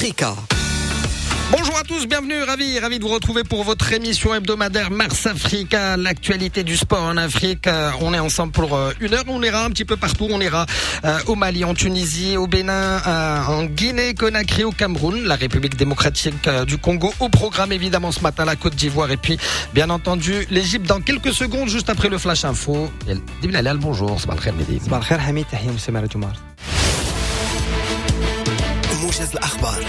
Africa. Bonjour à tous, bienvenue, ravi de vous retrouver pour votre émission hebdomadaire Mars Africa, l'actualité du sport en Afrique. On est ensemble pour une heure, on ira un petit peu partout, on ira au Mali, en Tunisie, au Bénin, en Guinée, Conakry, au Cameroun, la République démocratique du Congo, au programme évidemment ce matin la Côte d'Ivoire et puis bien entendu l'Égypte dans quelques secondes, juste après le Flash Info. Bilal, bonjour, صباح الخير مديد. صباح الخير حميد, تحية مستمع راديو مارس. موجز الأخبار.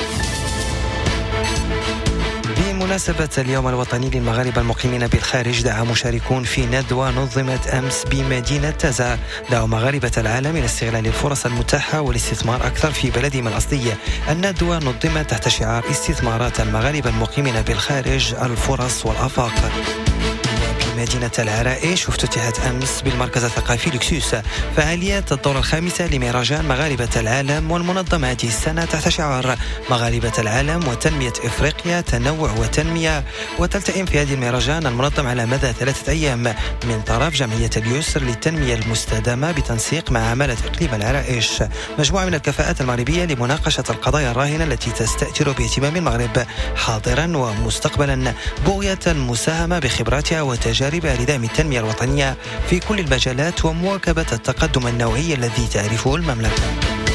بمناسبة اليوم الوطني للمغاربة المقيمين بالخارج، دعا مشاركون في ندوة نظمت أمس بمدينة تازا دعوا مغاربة العالم إلى استغلال الفرص المتاحة والاستثمار أكثر في بلدهم الأصلي. الندوة نظمت تحت شعار استثمارات المغاربة المقيمين بالخارج، الفرص والآفاق. مدينة العرائش افتتحت أمس بالمركز الثقافي لكسوس فعاليات الدورة الخامسة لمهرجان مغاربة العالم، والمنظم هذه السنة تحت شعار مغاربة العالم وتنمية إفريقيا تنوع وتنمية. وتلتئم في هذه المهرجان المنظم على مدى 3 أيام من طرف جمعية اليسر للتنمية المستدامة بتنسيق مع عمالة إقليم العرائش مجموعة من الكفاءات المغربية لمناقشة القضايا الراهنة التي تستأثر باهتمام المغرب حاضرا ومستقبلا، بغية المساهمة بخبراتها وتجاربها لدعم التنمية الوطنية في كل المجالات ومواكبة التقدم النوعي الذي تعرفه المملكة.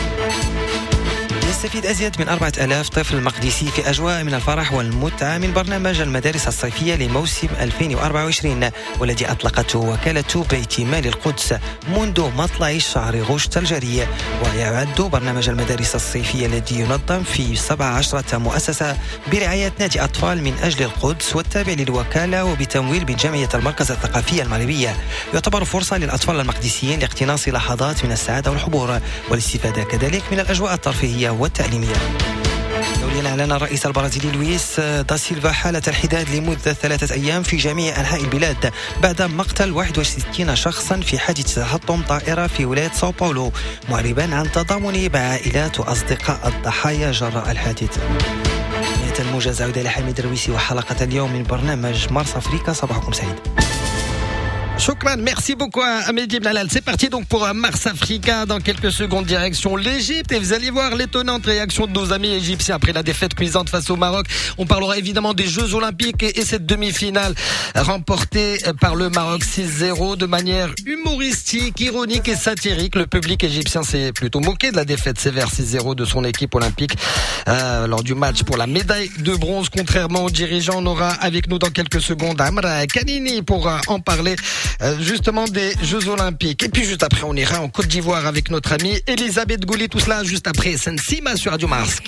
يستفيد أزيد من 4000 طفل مقدسي في أجواء من الفرح والمتعة من برنامج المدارس الصيفية لموسم 2024 والذي أطلقته وكالة بيت مال القدس منذ مطلع شهر غشت الجاري. ويعد برنامج المدارس الصيفية الذي ينظم في 17 مؤسسة برعاية نادي أطفال من أجل القدس والتابع للوكالة وبتمويل من جمعية المركز الثقافي المغربية، يعتبر فرصة للأطفال المقدسيين لاقتناص لحظات من السعادة والحبور والاستفادة كذلك من الأجواء الترفيهية والتعليمية. دوليا أعلن الرئيس البرازيلي لويس دا سيلفا حالة الحداد لمدة 3 أيام في جميع أنحاء البلاد بعد مقتل 61 شخصا في حادث تحطم طائرة في ولاية ساو باولو، معربا عن تضامنه مع عائلات وأصدقاء الضحايا جراء الحادث. نهاية الموجز، عودة لحميد الرويسي وحلقة اليوم من برنامج مارس أفريقيا. صباحكم سعيد. Shukran, merci beaucoup à Mehdi Blalal. C'est parti donc pour Mars Africa. Dans quelques secondes, direction l'Égypte. Et vous allez voir l'étonnante réaction de nos amis égyptiens après la défaite cuisante face au Maroc. On parlera évidemment des Jeux Olympiques et cette demi-finale remportée par le Maroc 6-0 de manière humoristique, ironique et satirique. Le public égyptien s'est plutôt moqué de la défaite sévère 6-0 de son équipe olympique lors du match pour la médaille de bronze. Contrairement aux dirigeants, on aura avec nous dans quelques secondes Amra Kanini pour en parler. Justement des Jeux Olympiques. Et puis juste après on ira en Côte d'Ivoire avec notre amie Elisabeth Gouli, tout cela juste après Sensima sur Radio Mars.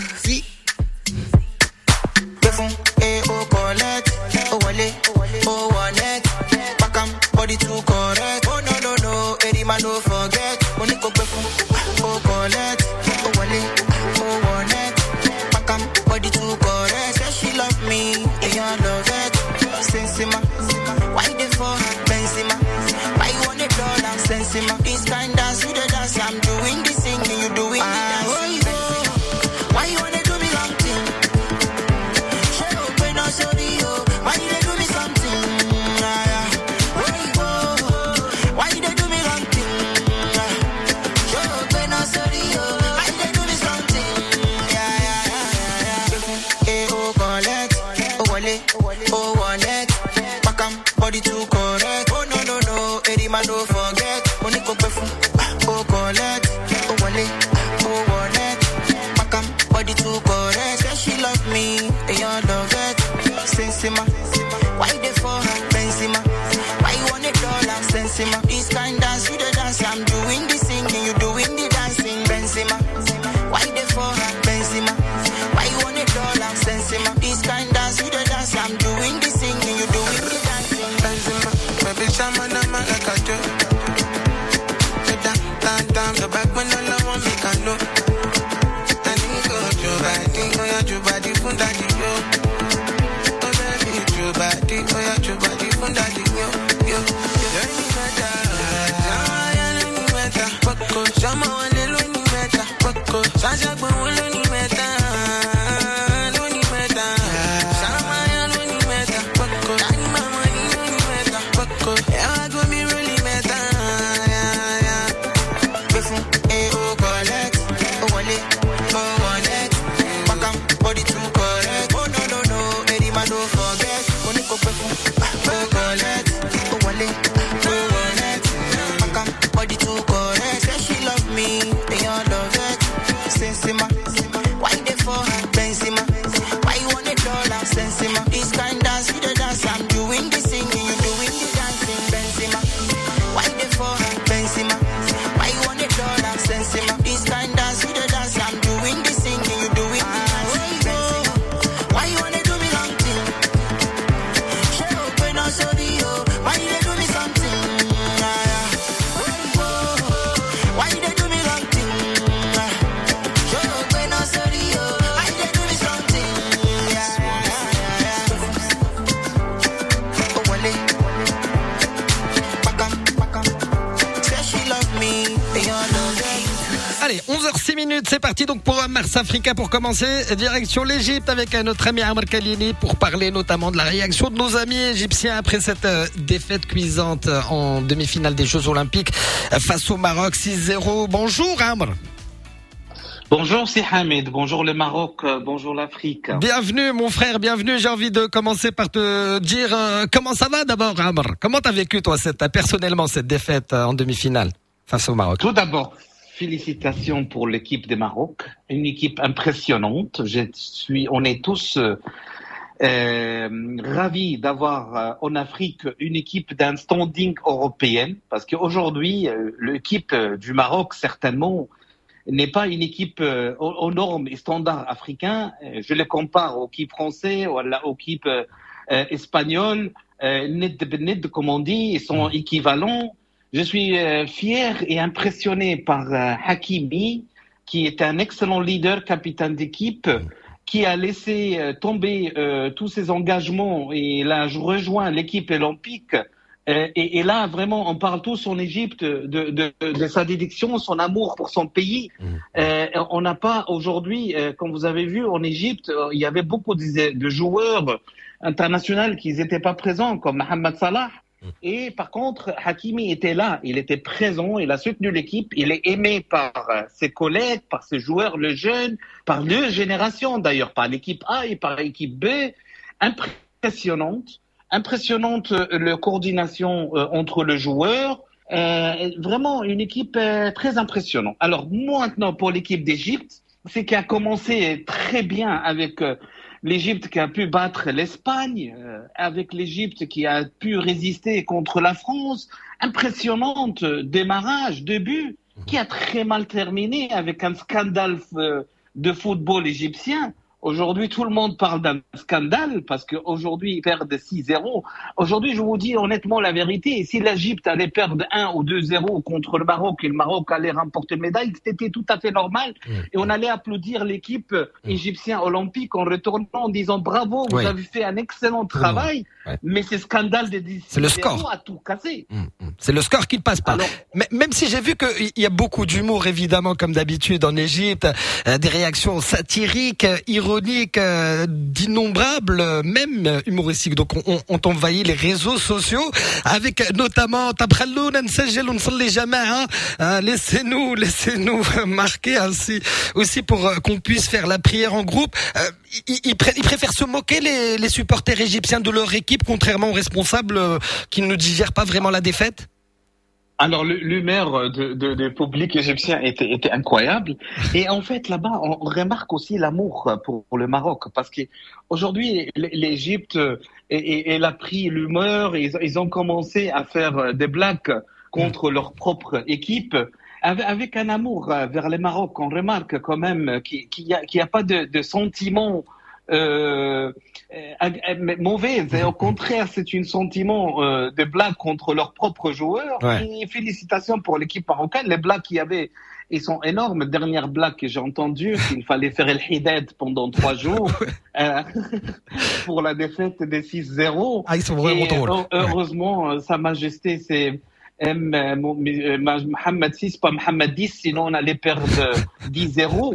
This kind dance, you the dance, I'm doing this thing, you doing the dance. Why you wanna do me something? Shut up and I'll show you. Why you they do me something? Why you they do me something? Shut up and I'll show you. Why you they do me something? Oh, collect, oh, wallet, oh, wallet. Back body too correct. Oh, no, Eddie man, don't forget. Oh, collect, oh, wallet, oh, wallet. Makam, body too correct. Say she love me, and you love it. Sensima, why they for her? Benzema, why you want $1? Sensima, this kind dance, you the dance. I'm doing the singing, you doing the dancing. Benzema, why they for her? Benzema, why you want $1? Sensima, this kind dance, you the dance. I'm doing the singing, you doing the dancing. Benzema, baby, shaman, I'm like a joke. The back when all I want me can know. I need to go your body, oh yeah, your body from daddy yo. Oh baby, your body, oh yeah, your body from daddy yo. Any matter, any matter. Poko, shama wale lo ni matter. Poko, shaja gba wale ni matter. Lo ni matter. Shama ya lo ni matter. Poko, ani mama ni lo ni matter. Poko, I go me really matter. Oh, collect, oh, wallet, oh, wallet. dollar, Sensima. This kind dance, you the dance, I'm doing the singing, you doing the dancing, Benzema. Why the for Benzema? Why you want the dollar, Sensima? This kind dance, you the dance, I'm doing the singing, you doing the dancing, Benzema. Why you wanna do me long thing? Shut up and I'll show you. Why you do me something? Why you do me long thing? Shut up and I'll show you. Why you do me something? Oh, Wale. Bakam. Say she love me. They all love me. Allez, 11h06, c'est parti donc pour Mars Africa pour commencer. Direction l'Égypte avec notre ami Amr Kalini pour parler notamment de la réaction de nos amis égyptiens après cette défaite cuisante en demi-finale des Jeux Olympiques face au Maroc 6-0. Bonjour Amr. Bonjour, c'est Hamid. Bonjour le Maroc. Bonjour l'Afrique. Bienvenue mon frère, bienvenue. J'ai envie de commencer par te dire comment ça va d'abord Amr. Comment t'as vécu toi personnellement cette défaite en demi-finale face au Maroc? Tout d'abord, félicitations pour l'équipe du Maroc. Une équipe impressionnante. On est tous ravis d'avoir en Afrique une équipe d'un standing européen parce qu'aujourd'hui, l'équipe du Maroc certainement n'est pas une équipe aux normes et standards africains. Je les compare aux équipes françaises, aux équipes espagnoles, comme on dit, ils sont équivalents. Je suis fier et impressionné par Hakimi, qui est un excellent leader, capitaine d'équipe, qui a laissé tomber tous ses engagements et il a rejoint l'équipe olympique. Et là, vraiment, on parle tous en Égypte de sa dédication, son amour pour son pays. On n'a pas aujourd'hui, comme vous avez vu, en Égypte, il y avait beaucoup de joueurs internationaux qui n'étaient pas présents, comme Mohamed Salah. Et par contre, Hakimi était là, il était présent, il a soutenu l'équipe, il est aimé par ses collègues, par ses joueurs, le jeune, par deux générations d'ailleurs, par l'équipe A et par l'équipe B. Impressionnante la coordination entre les joueurs, vraiment une équipe très impressionnante. Alors maintenant pour l'équipe d'Égypte, c'est qui a commencé très bien avec l'Égypte qui a pu battre l'Espagne, avec l'Égypte qui a pu résister contre la France. Impressionnante démarrage, début, qui a très mal terminé avec un scandale de football égyptien. Aujourd'hui, tout le monde parle d'un scandale parce qu'aujourd'hui, ils perdent 6-0. Aujourd'hui, je vous dis honnêtement la vérité. Si l'Égypte allait perdre 1 ou 2-0 contre le Maroc et le Maroc allait remporter une médaille, c'était tout à fait normal. Et on allait applaudir l'équipe égyptienne olympique en retournant en disant bravo, vous avez fait un excellent travail. Mais ce scandale de 6-0 a tout cassé. C'est le score qui ne passe pas. Alors, mais même si j'ai vu qu'il y a beaucoup d'humour, évidemment, comme d'habitude en Égypte, des réactions satiriques, ironiques, d'innombrables, même humoristiques. Donc on envahit les réseaux sociaux avec notamment laissez-nous marquer ainsi aussi pour qu'on puisse faire la prière en groupe. Ils préfèrent se moquer les supporters égyptiens de leur équipe, contrairement aux responsables qui ne digèrent pas vraiment la défaite. Alors l'humeur de public égyptien était incroyable, et en fait là-bas on remarque aussi l'amour pour le Maroc, parce que aujourd'hui l'Égypte elle a pris l'humeur, et ils ont commencé à faire des blagues contre leur propre équipe avec un amour vers le Maroc. On remarque quand même qu'il y a pas de sentiment mauvaise, et au contraire c'est un sentiment de blague contre leurs propres joueurs. Et félicitations pour l'équipe marocaine. Les blagues qu'il y avait, ils sont énormes. Dernière blague que j'ai entendue, qu'il fallait faire le hidad pendant 3 jours pour la défaite des 6-0. Ils sont vraiment drôles. Heureusement, Sa Majesté c'est Mohamed VI, pas Mohamed X, sinon on allait perdre 10-0.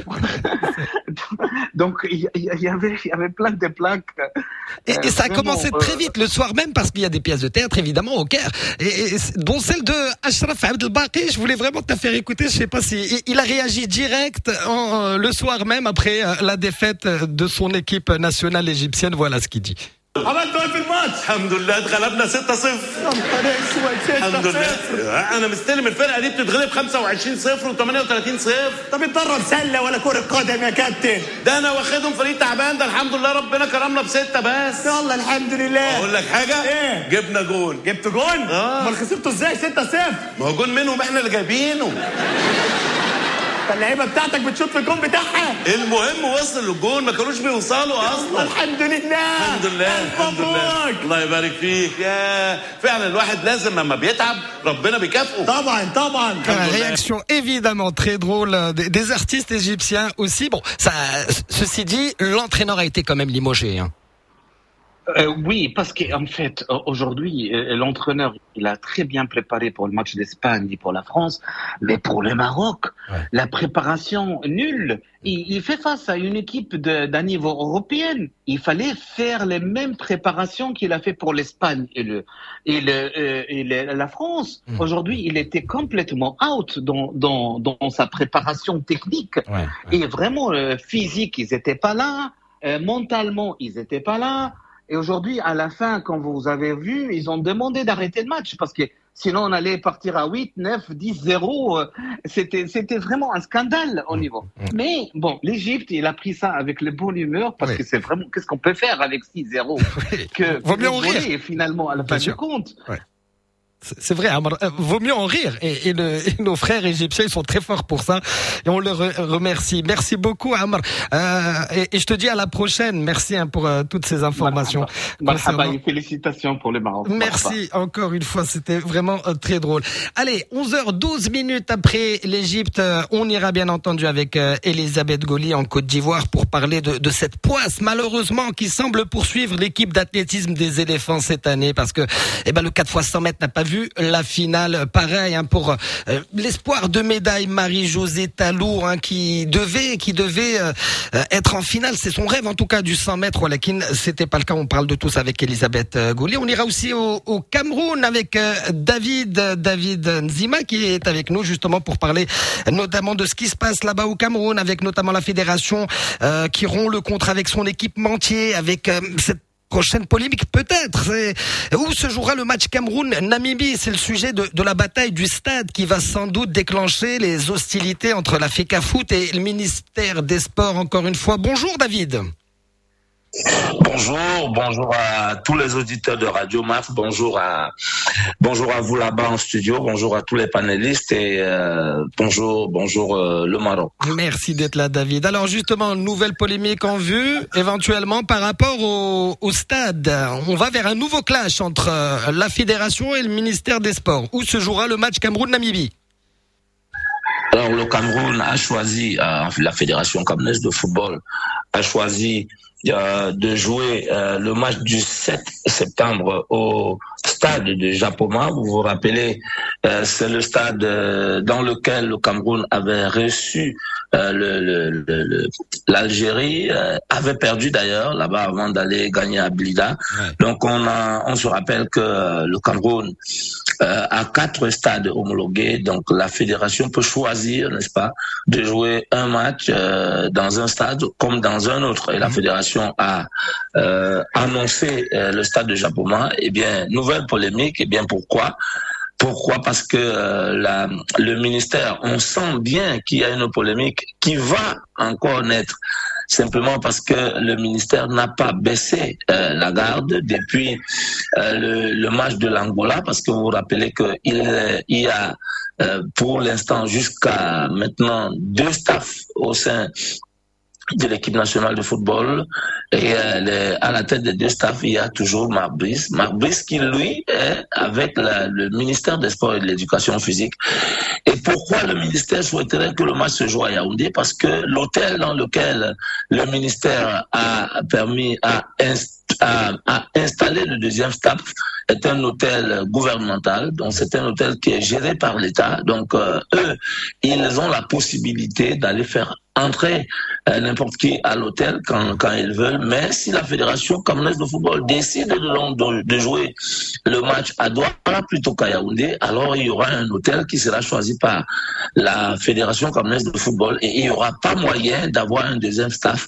Donc il y avait plein de plaques. Et ça a commencé très vite le soir même, parce qu'il y a des pièces de théâtre évidemment au Caire, et dont celle de Ashraf Abdelbaki. Je voulais vraiment te faire écouter. Je sais pas si il a réagi direct le soir même après la défaite de son équipe nationale égyptienne. Voilà ce qu'il dit. عملتوا ايه في الماتش؟ الحمد لله اتغلبنا 6-0. يا نهار اسود، 6-0. الحمد لله. انا مستلم الفرقه دي بتتغلب 25-0 و38-0. طب اتدرب سله ولا كره قدم يا كابتن؟ ده انا واخدهم فريق تعبان، ده الحمد لله ربنا كرمنا ب6 بس. يلا الحمد لله. اقول لك حاجه؟ ايه؟ جبنا جول. جبت جون؟ امال خسرتوا ازاي 6-0؟ ما هو جون منهم احنا اللي جايبينه. فاللعيبه بتاعتك بتشوط في الجون بتاعها. المهم وصل للجون، ما كانوش بيوصلوا اصلا. الحمد لله. الحمد لله. الحمد لله. الله يبارك فيك. يا فعلا الواحد لازم لما بيتعب ربنا بيكافئه. طبعا طبعا. Réaction évidemment très drôle des artistes égyptiens aussi. Bon, ça, ceci dit, l'entraîneur a été quand même limogé. Hein. Oui, parce qu'en fait, aujourd'hui, l'entraîneur, il a très bien préparé pour le match d'Espagne et pour la France, mais pour le Maroc, la préparation nulle. Il fait face à une équipe d'un niveau européen. Il fallait faire les mêmes préparations qu'il a fait pour l'Espagne et la France. Aujourd'hui, il était complètement out dans sa préparation technique. Et vraiment, physique, ils étaient pas là. Mentalement, ils étaient pas là. Et aujourd'hui, à la fin, quand vous avez vu, ils ont demandé d'arrêter le match parce que sinon on allait partir à 8, 9, 10, 0. C'était vraiment un scandale au niveau. Mais bon, l'Égypte, il a pris ça avec le bonne humeur parce que c'est vraiment, qu'est-ce qu'on peut faire avec 6-0 Vaut mieux en rire. Finalement, à la fin du compte. C'est vrai, vaut mieux en rire. Et nos frères égyptiens, ils sont très forts pour ça. Et on leur remercie. Merci beaucoup, Amr. Et je te dis à la prochaine. Merci pour toutes ces informations. Félicitations pour le Maroc. Merci encore une fois. C'était vraiment très drôle. Allez, 11h12 après l'Égypte. On ira bien entendu avec Elisabeth Goli en Côte d'Ivoire pour parler de cette poisse, malheureusement, qui semble poursuivre l'équipe d'athlétisme des éléphants cette année. Parce que, le 4x100 mètres n'a pas vu la finale. Pareil pour l'espoir de médaille Marie-Josée Talou qui devait être en finale. C'est son rêve en tout cas du 100 mètres. Walakin, c'était pas le cas. On parle de tout ça avec Elisabeth Goli. On ira aussi au Cameroun avec David Nzima qui est avec nous justement pour parler notamment de ce qui se passe là-bas au Cameroun, avec notamment la fédération qui rompt le contrat avec son équipementier, avec cette prochaine polémique peut-être. Où se jouera le match Cameroun-Namibie? C'est le sujet de la bataille du stade qui va sans doute déclencher les hostilités entre la FECAFOOT et le ministère des Sports encore une fois. Bonjour David. Bonjour à tous les auditeurs de Radio Mars, bonjour à vous là-bas en studio, bonjour à tous les panélistes et bonjour le Maroc. Merci d'être là David. Alors justement, nouvelle polémique en vue, éventuellement par rapport au stade. On va vers un nouveau clash entre la fédération et le ministère des Sports. Où se jouera le match Cameroun-Namibie? Alors le Cameroun a choisi, la fédération camerounaise de football a choisi de jouer le match du 7 septembre au stade de Japoma. Vous vous rappelez, c'est le stade dans lequel le Cameroun avait reçu l'Algérie, avait perdu d'ailleurs là-bas avant d'aller gagner à Blida. Donc on se rappelle que le Cameroun a 4 stades homologués, donc la fédération peut choisir, n'est-ce pas, de jouer un match dans un stade comme dans un autre. Et la fédération a annoncé le stade de Japoma. Eh bien, nouvelle polémique. Eh bien, pourquoi? Parce que le ministère, on sent bien qu'il y a une polémique qui va encore naître. Simplement parce que le ministère n'a pas baissé la garde depuis le match de l'Angola, parce que vous vous rappelez qu'il y a pour l'instant jusqu'à maintenant 2 staffs au sein de l'équipe nationale de football et à la tête des 2 staffs il y a toujours Marc Brice qui lui est avec le ministère des Sports et de l'Éducation physique. Et pourquoi le ministère souhaiterait que le match se joue à Yaoundé? Parce que l'hôtel dans lequel le ministère a permis à installer le 2e staff est un hôtel gouvernemental, donc c'est un hôtel qui est géré par l'État. Donc eux, ils ont la possibilité d'aller faire entrer n'importe qui à l'hôtel quand ils veulent. Mais si la fédération camerounaise de football décide de jouer le match à Douala plutôt qu'à Yaoundé, alors il y aura un hôtel qui sera choisi par la fédération camerounaise de football et il n'y aura pas moyen d'avoir un 2e staff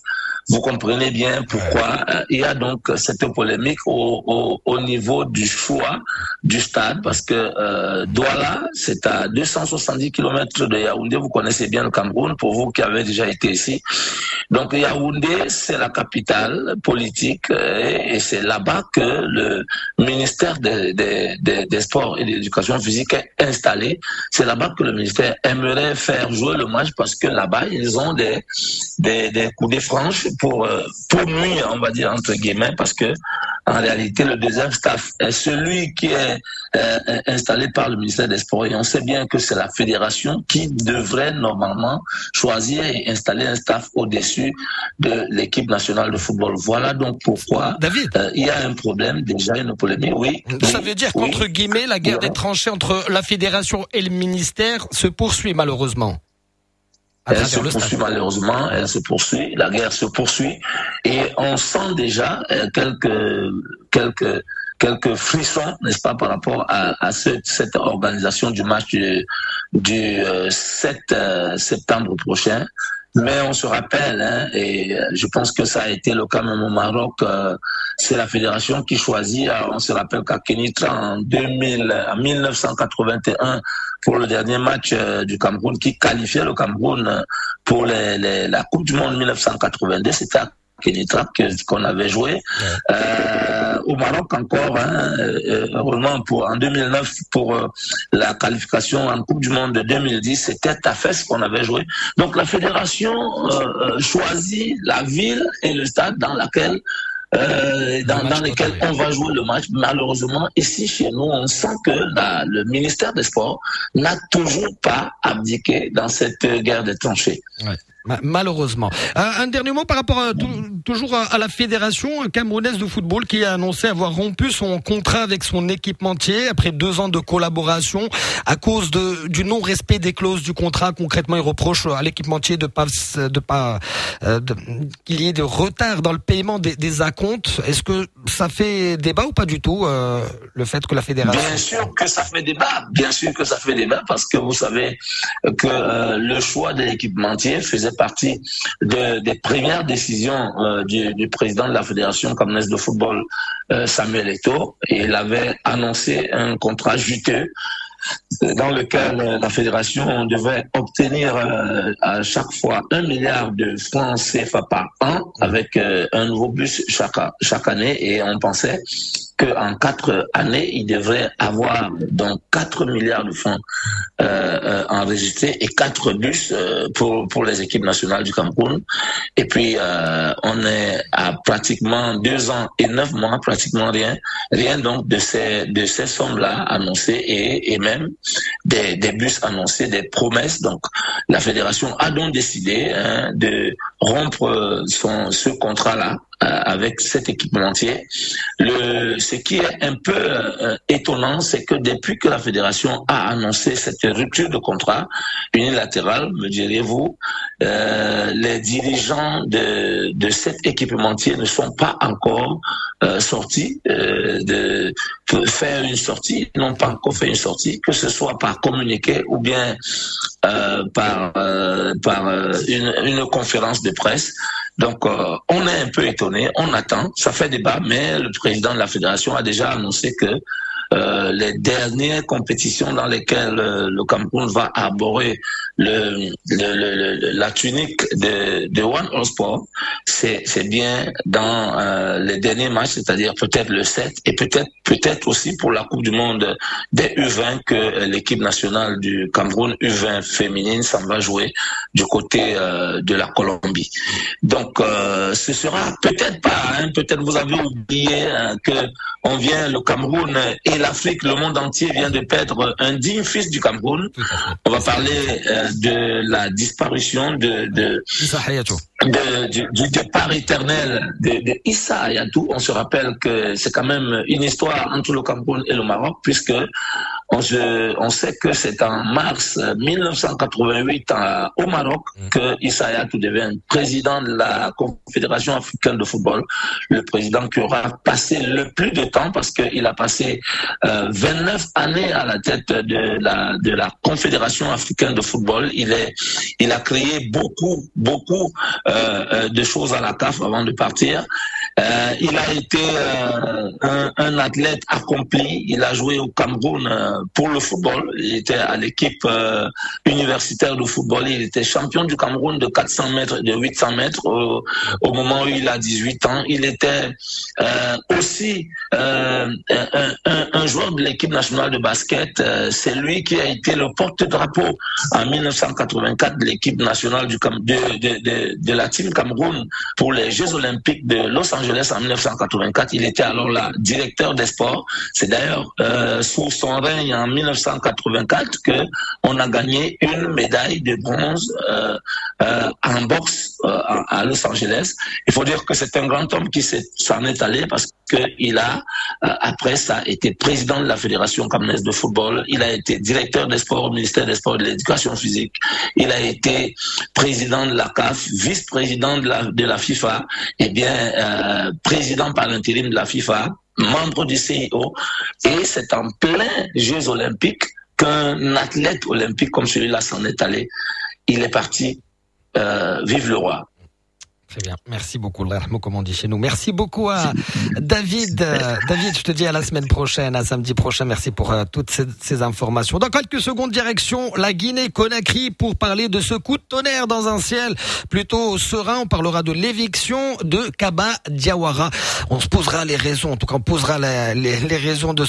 vous comprenez bien pourquoi il y a donc cette polémique au niveau du choix du stade, parce que Douala, c'est à 270 km de Yaoundé. Vous connaissez bien le Cameroun, pour vous qui avez déjà été ici. Donc Yaoundé, c'est la capitale politique et c'est là-bas que le ministère des Sports et de l'Éducation physique est installé. C'est là-bas que le ministère aimerait faire jouer le match, parce que là-bas, ils ont des coudées franches pour nuire, on va dire, entre guillemets, parce que en réalité, le deuxième staff est celui qui est installé par le ministère des Sports. Et on sait bien que c'est la fédération qui devrait normalement choisir et installer un staff au-dessus de l'équipe nationale de football. Voilà donc pourquoi il y a un problème, déjà une polémique. Oui. Ça veut dire qu'entre guillemets, la guerre des tranchées entre la fédération et le ministère se poursuit malheureusement. Elle se poursuit malheureusement, la guerre se poursuit, et on sent déjà quelques frissons, n'est-ce pas, par rapport à cette organisation du match du 7 septembre prochain. Mais on se rappelle, et je pense que ça a été le cas même au Maroc, c'est la fédération qui choisit. On se rappelle qu'à Kenitra en 1981, pour le dernier match du Cameroun, qui qualifiait le Cameroun pour la Coupe du Monde 1982, c'était à Kenitra qu'on avait joué. Au Maroc encore, heureusement en 2009 pour la qualification en Coupe du Monde de 2010, c'était à Fès qu'on avait joué. Donc la fédération choisit la ville et le stade dans lesquels on va jouer le match. Malheureusement, ici chez nous, on sent que le ministère des Sports n'a toujours pas abdiqué dans cette guerre des tranchées. Ouais. Malheureusement. Un dernier mot par rapport toujours à la fédération camerounaise de football, qui a annoncé avoir rompu son contrat avec son équipementier après 2 ans de collaboration à cause du non-respect des clauses du contrat. Concrètement, il reproche à l'équipementier qu'il y ait de retard dans le paiement des acomptes. Est-ce que ça fait débat ou pas du tout, le fait que la fédération... Bien sûr que ça fait débat, parce que vous savez que le choix de l'équipementier faisait partie des premières décisions du président de la fédération camerounaise de football, Samuel Eto'o, et il avait annoncé un contrat juteux dans lequel la fédération devait obtenir à chaque fois 1 milliard de francs CFA par an, avec un nouveau bus chaque année, et on pensait qu'en 4 années, il devrait avoir donc 4 milliards de francs enregistrés et 4 bus pour les équipes nationales du Cameroun. Et puis, on est à pratiquement 2 ans et 9 mois, pratiquement rien donc de ces sommes-là annoncées et même des bus annoncés, des promesses. Donc, la fédération a donc décidé de rompre ce contrat-là avec cet équipementier. Ce qui est un peu étonnant, c'est que depuis que la fédération a annoncé cette rupture de contrat unilatérale, me diriez-vous, les dirigeants de cet équipementier ne sont pas encore sortis de faire une sortie, n'ont pas encore fait une sortie, que ce soit par communiqué ou bien par une conférence de presse. Donc, on est un peu étonné, on attend, ça fait débat, mais le président de la fédération a déjà annoncé que les dernières compétitions dans lesquelles le Cameroun va arborer la tunique de One All Sport, c'est bien dans les derniers matchs, c'est-à-dire peut-être le 7 et peut-être aussi pour la Coupe du Monde des U20 que l'équipe nationale du Cameroun U20 féminine s'en va jouer du côté de la Colombie. Donc ce sera peut-être pas, peut-être vous avez oublié que le Cameroun et l'Afrique, le monde entier vient de perdre un digne fils du Cameroun. On va parler de la disparition du départ éternel de Issa Hayatou. On se rappelle que c'est quand même une histoire entre le Cameroun et le Maroc, puisque on sait que c'est en mars 1988 au Maroc que Issa Hayatou devient président de la Confédération africaine de football, le président qui aura passé le plus de temps parce qu'il a passé 29 années à la tête de la Confédération africaine de football. Il a créé beaucoup de choses à la CAF avant de partir. Il a été un athlète accompli. Il a joué au Cameroun pour le football. Il était à l'équipe universitaire de football. Il était champion du Cameroun de 400 mètres et de 800 mètres au moment où il a 18 ans. Il était aussi un joueur de l'équipe nationale de basket. C'est lui qui a été le porte-drapeau en 1984 de l'équipe nationale de la team Cameroun pour les Jeux Olympiques de Los Angeles en 1984. Il était alors là directeur des sports. C'est d'ailleurs sous son règne en 1984 que on a gagné une médaille de bronze en boxe à Los Angeles. Il faut dire que c'est un grand homme qui s'en est allé parce qu'il a après ça été président de la Fédération camerounaise de football. Il a été directeur des sports au ministère des Sports et de l'Éducation physique. Il a été président de la CAF, vice-président de la FIFA, et bien président par l'intérim de la FIFA, membre du CIO. Et c'est en plein Jeux olympiques qu'un athlète olympique comme celui-là s'en est allé. Il est parti. Vive le roi. Très bien, merci beaucoup, comme on dit chez nous. Merci beaucoup à David. David, je te dis à la semaine prochaine, à samedi prochain. Merci pour toutes ces informations. Dans quelques secondes, direction la Guinée-Conakry pour parler de ce coup de tonnerre dans un ciel plutôt serein. On parlera de l'éviction de Kaba Diawara. On se posera les raisons, en tout cas on posera les raisons de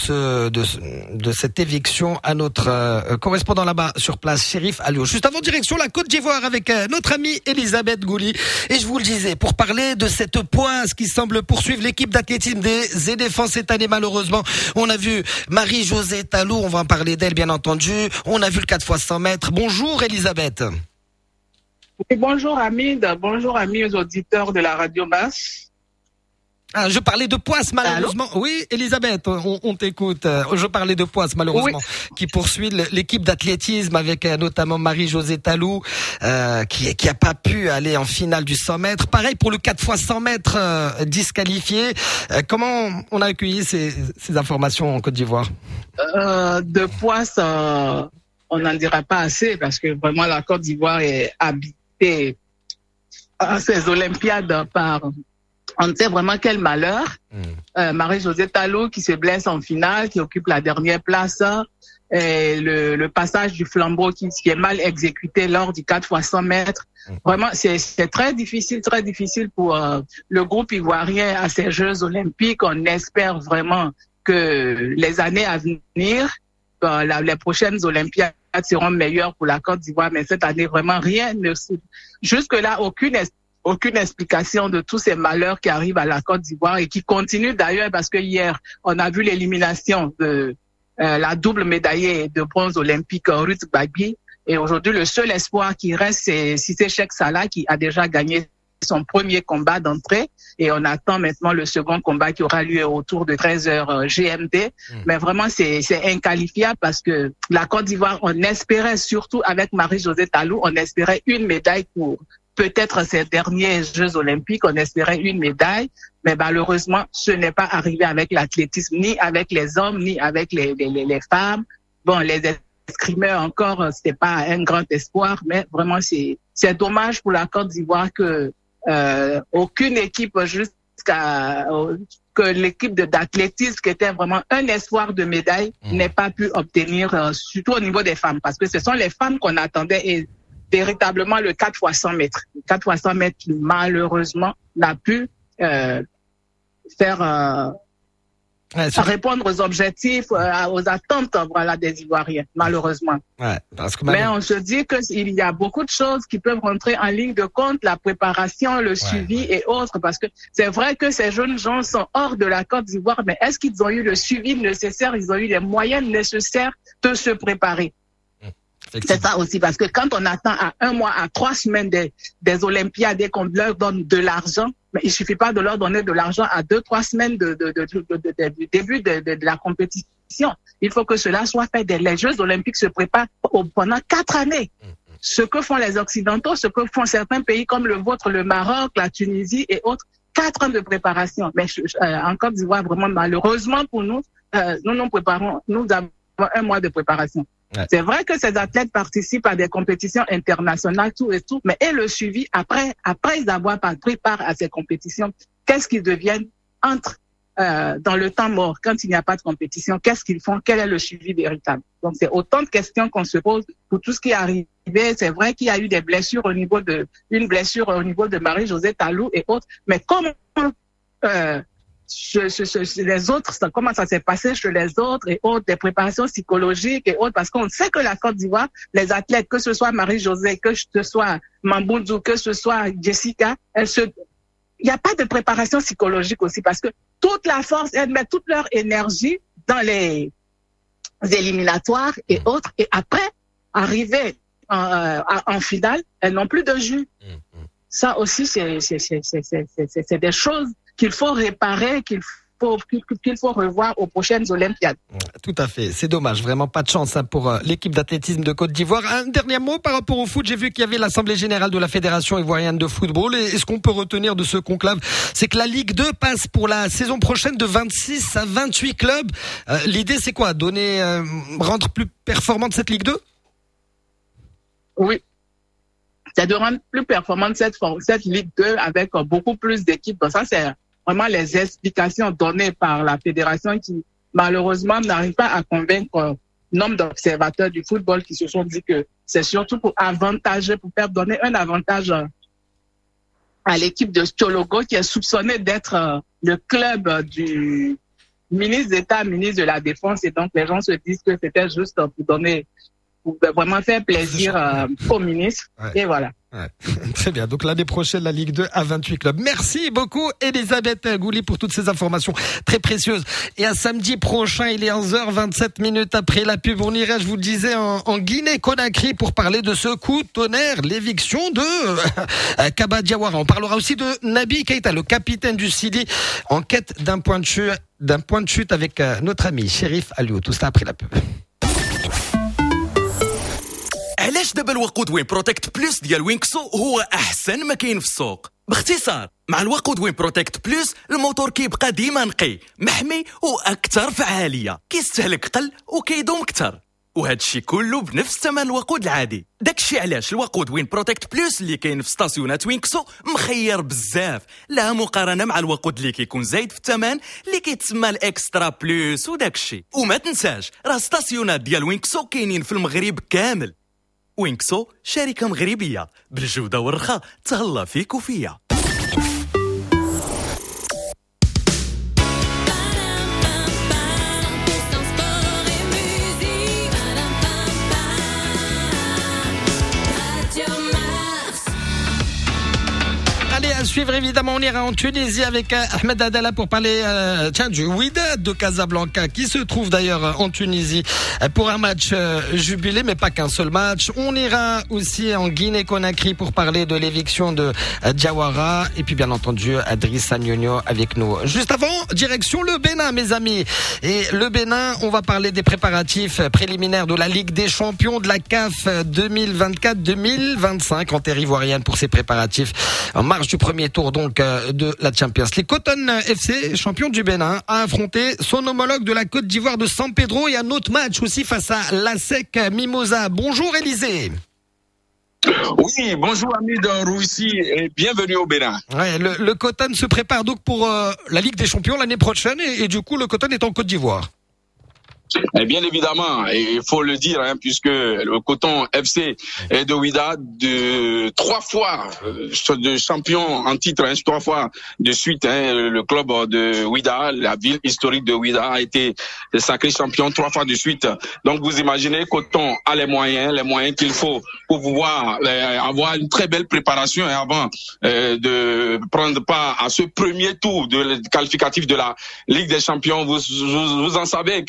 cette éviction à notre correspondant là-bas sur place, Chérif Alio. Juste avant, direction la Côte d'Ivoire avec notre amie Elisabeth Gouli. Et je vous le disais, pour parler de cette poisse qui semble poursuivre l'équipe d'athlétisme des éléphants cette année, malheureusement. On a vu Marie-Josée Talou, on va en parler d'elle bien entendu. On a vu le 4x100 mètres. Bonjour Elisabeth. Oui, bonjour Hamid, bonjour amis aux auditeurs de la Radio Basse. Ah, je parlais de poisse malheureusement. Allô? Oui, Elisabeth, on t'écoute. Je parlais de poisse malheureusement, oui, qui poursuit l'équipe d'athlétisme avec notamment Marie-Josée Talou, qui a pas pu aller en finale du 100 mètres. Pareil pour le 4x100 mètres disqualifié. Comment on a accueilli ces informations en Côte d'Ivoire? De poisse, on n'en dira pas assez parce que vraiment la Côte d'Ivoire est habitée à ces Olympiades par... On sait vraiment quel malheur. Marie-Josée Talou qui se blesse en finale, qui occupe la dernière place. Et le passage du flambeau qui est mal exécuté lors du 4x100 mètres. Vraiment, c'est très difficile pour le groupe ivoirien à ces Jeux olympiques. On espère vraiment que les années à venir, les prochaines Olympiades seront meilleures pour la Côte d'Ivoire. Mais cette année, vraiment rien ne... Jusque-là, aucune explication de tous ces malheurs qui arrivent à la Côte d'Ivoire et qui continuent d'ailleurs parce que hier, on a vu l'élimination de la double médaillée de bronze olympique Ruth Gbagbi. Et aujourd'hui, le seul espoir qui reste, c'est Cissé Cheikh Salah qui a déjà gagné son premier combat d'entrée. Et on attend maintenant le second combat qui aura lieu autour de 13h GMT. Mais vraiment, c'est inqualifiable parce que la Côte d'Ivoire, on espérait surtout avec Marie-Josée Talou, on espérait une médaille pour peut-être ces derniers Jeux olympiques, on espérait une médaille, mais malheureusement, ce n'est pas arrivé avec l'athlétisme, ni avec les hommes, ni avec les femmes. Bon, les escrimeurs encore, c'était pas un grand espoir, mais vraiment, c'est dommage pour la Côte d'Ivoire que aucune équipe que l'équipe d'athlétisme, qui était vraiment un espoir de médaille, n'ait pas pu obtenir, surtout au niveau des femmes, parce que ce sont les femmes qu'on attendait et véritablement le 4x100 mètres. Le 4x100 mètres qui malheureusement n'a pu répondre aux objectifs, aux attentes voilà, des Ivoiriens, malheureusement. Ouais, parce que mais on se dit qu'il y a beaucoup de choses qui peuvent rentrer en ligne de compte, la préparation, le suivi et autres, parce que c'est vrai que ces jeunes gens sont hors de la Côte d'Ivoire, mais est-ce qu'ils ont eu le suivi nécessaire, ils ont eu les moyens nécessaires de se préparer? C'est ça aussi, parce que quand on attend à 1 mois, à 3 semaines des Olympiades et qu'on leur donne de l'argent, mais il suffit pas de leur donner de l'argent à 2-3 semaines du début de la compétition Il faut que cela soit fait. Les Jeux olympiques se préparent pendant 4 années. Ce que font les Occidentaux, ce que font certains pays comme le vôtre, le Maroc, la Tunisie et autres, 4 ans de préparation. Mais en Côte d'Ivoire, vraiment malheureusement pour nous, nous avons 1 mois de préparation. Ouais. C'est vrai que ces athlètes participent à des compétitions internationales, tout et tout, mais et le suivi après avoir pris part à ces compétitions, qu'est-ce qu'ils deviennent dans le temps mort, quand il n'y a pas de compétition, qu'est-ce qu'ils font? Quel est le suivi véritable? Donc, c'est autant de questions qu'on se pose pour tout ce qui est arrivé. C'est vrai qu'il y a eu des blessures une blessure au niveau de Marie-Josée Talou et autres, mais comment, les autres, comment ça s'est passé chez les autres et autres, des préparations psychologiques et autres, parce qu'on sait que la Côte d'Ivoire, les athlètes, que ce soit Marie-Josée, que ce soit Mamboundou, que ce soit Jessica, il n'y a pas de préparation psychologique aussi, parce que toute la force, elles mettent toute leur énergie dans les éliminatoires et autres, et après, arriver en finale, elles n'ont plus de jus. Ça aussi, c'est des choses qu'il faut réparer, qu'il faut revoir aux prochaines Olympiades. Tout à fait. C'est dommage. Vraiment pas de chance pour l'équipe d'athlétisme de Côte d'Ivoire. Un dernier mot par rapport au foot. J'ai vu qu'il y avait l'Assemblée générale de la Fédération ivoirienne de football. Et ce qu'on peut retenir de ce conclave, c'est que la Ligue 2 passe pour la saison prochaine de 26 à 28 clubs. L'idée, c'est quoi? Rendre plus performante cette Ligue 2? Oui. C'est de rendre plus performante cette Ligue 2 avec beaucoup plus d'équipes. Ça, c'est vraiment les explications données par la fédération qui, malheureusement, n'arrivent pas à convaincre nombre d'observateurs du football qui se sont dit que c'est surtout pour donner un avantage à l'équipe de Stiologo qui est soupçonnée d'être le club du ministre d'État, ministre de la Défense. Et donc, les gens se disent que c'était juste pour vraiment faire plaisir au ministre. Ouais. Et voilà. Ouais. Très bien. Donc l'année prochaine, la Ligue 2 à 28 clubs. Merci beaucoup, Elisabeth Gouli, pour toutes ces informations très précieuses. Et à samedi prochain, il est 11h27 après la pub. On irait, je vous le disais, en Guinée-Conakry pour parler de ce coup de tonnerre, l'éviction de Kaba Diawara. On parlera aussi de Nabi Keita, le capitaine du Sidi, en quête d'un point de chute avec notre ami Chérif Aliou. Tout ça après la pub. علاش دابا الوقود وين بروتكت بلس ديال وينكسو هو احسن ما كاين في السوق؟ باختصار مع الوقود وين بروتكت بلس الموتور كيبقى ديما نقي محمي واكثر فعاليه، كيستهلك قل وكيدوم اكثر، وهذا الشيء كله بنفس ثمن الوقود العادي. داكشي علاش الوقود وين بروتكت بلس اللي كاين في ستاسيونات وينكسو مخير بزاف، لا مقارنه مع الوقود اللي كيكون زايد في الثمن اللي كيتسمى الاكسترا بلس وداكشي. وما تنساش راه ستاسيونات ديال وينكسو كاينين في المغرب كامل. وينكسو شركة مغربية بالجودة والرخاء، تهلا فيك وفيا. Allez, à suivre évidemment, on ira en Tunisie avec Ahmed Adala pour parler du Wydad de Casablanca qui se trouve d'ailleurs en Tunisie pour un match jubilé, mais pas qu'un seul match. On ira aussi en Guinée-Conakry pour parler de l'éviction de Diawara et puis bien entendu Adrissa Nyonyo avec nous. Juste avant, direction le Bénin, mes amis. Et le Bénin, on va parler des préparatifs préliminaires de la Ligue des Champions de la CAF 2024-2025 en terre ivoirienne pour ces préparatifs en marge du premier tour donc de la Champions League. Coton FC, champion du Bénin, a affronté son homologue de la Côte d'Ivoire de San Pedro et un autre match aussi face à l'ASEC Mimosa. Bonjour Élisée. Oui, bonjour amis de Roussi et bienvenue au Bénin. Ouais, le Coton se prépare donc pour la Ligue des Champions l'année prochaine et du coup le Coton est en Côte d'Ivoire. Et bien évidemment, il faut le dire, puisque le Coton FC est de Wydad de 3 fois de champion en titre, 3 fois de suite. Le club de Wydad, la ville historique de Wydad, a été sacré champion 3 fois de suite. Donc vous imaginez, Coton a les moyens qu'il faut pour pouvoir avoir une très belle préparation avant de prendre part à ce premier tour de qualificatif de la Ligue des Champions. Vous en savez quelque chose